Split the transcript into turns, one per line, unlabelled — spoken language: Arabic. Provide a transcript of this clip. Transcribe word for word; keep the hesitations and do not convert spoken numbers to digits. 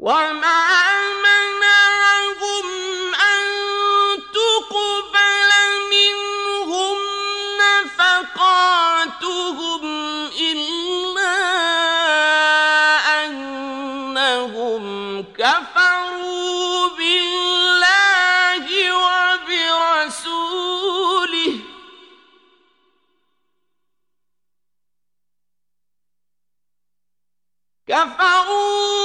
وما منعهم أن تقبل منهم نفقاتهم إلا أنهم كفروا بالله وبرسوله كفروا